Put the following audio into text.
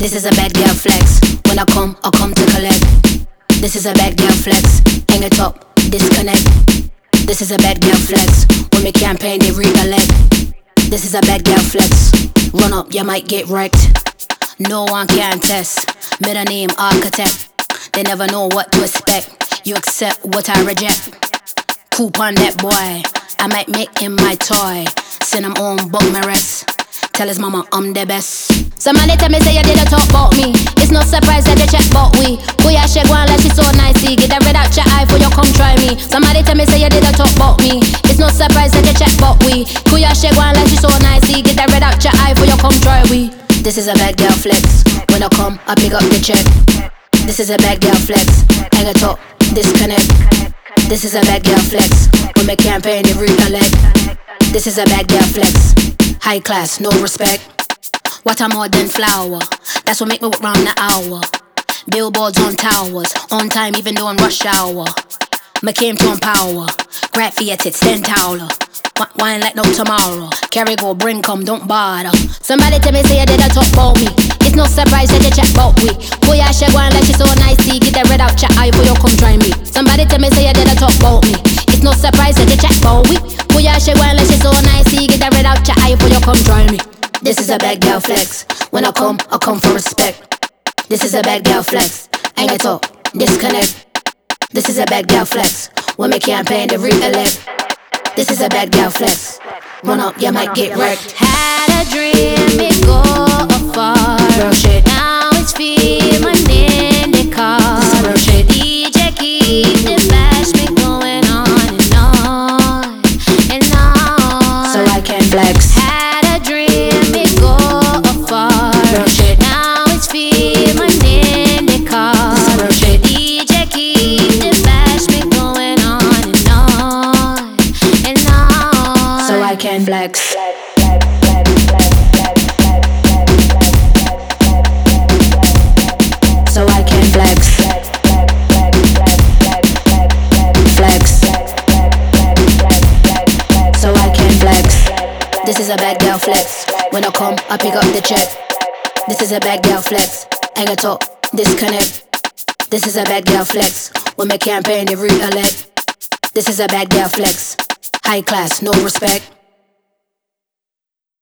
This is a bad girl flex. When I come to collect. This is a bad girl flex. Hang it up, disconnect. This is a bad girl flex. When me campaign, they recollect. This is a bad girl flex. Run up, you might get wrecked. No one can test. Middle name architect. They never know what to expect. You accept what I reject. Coupon that boy. I might make him my toy. Send him home, book my rest. Tell his mama I'm the best. Somebody tell me say you didn't talk about me. It's no surprise that they check about we. Boy, I shake one like she so nicey. Get that red out your eye for you come try me. Somebody tell me say you didn't talk about me. It's no surprise that they check about we. Boy, I shake one like she so nicey. Get that red out your eye for you come try we. This is a bad girl flex. When I come, I pick up the check. This is a bad girl flex. Hang it up, disconnect. This is a bad girl flex. When me campaign, they recollect. This is a bad girl flex. High class, no respect. What I'm more than flower. That's what make me walk round the hour. Billboards on towers. On time even though in rush hour. Me came to empower. Grab for your tits, stand taller. Wine like no tomorrow. Carry go, bring come, don't bother. Somebody tell me say you didn't talk about me. It's no surprise that they check about we. Boy, I shake one like she so nicey. Get that red out your eye for you come try me. Somebody tell me say you didn't talk about me. It's no surprise that they check about we. Boy, I shake one like she so nicey. Get that red out your eye for you come try me. This is a bad girl flex. When I come for respect. This is a bad girl flex. Hang it up, disconnect. This is a bad girl flex. When me campaign to recollect. This is a bad girl flex. Run up, you might get wrecked. Had a dream, it go afar. Real shit. Now it's feeling in the car. This is real shit. DJ keep the flash me going on and on and on. So I can flex. Had a dream, it go afar. Real shit. Now it's feeling in the car. This is real shit. DJ keep the flash me going on and on and on. So I can flex. So I can flex. Flex. So I can flex. This is a bad girl flex. When I come, I pick up the check. This is a bad girl flex. Hang it up, disconnect. This is a bad girl flex. When me campaign, they recollect. This is a bad girl flex. High class, no respect.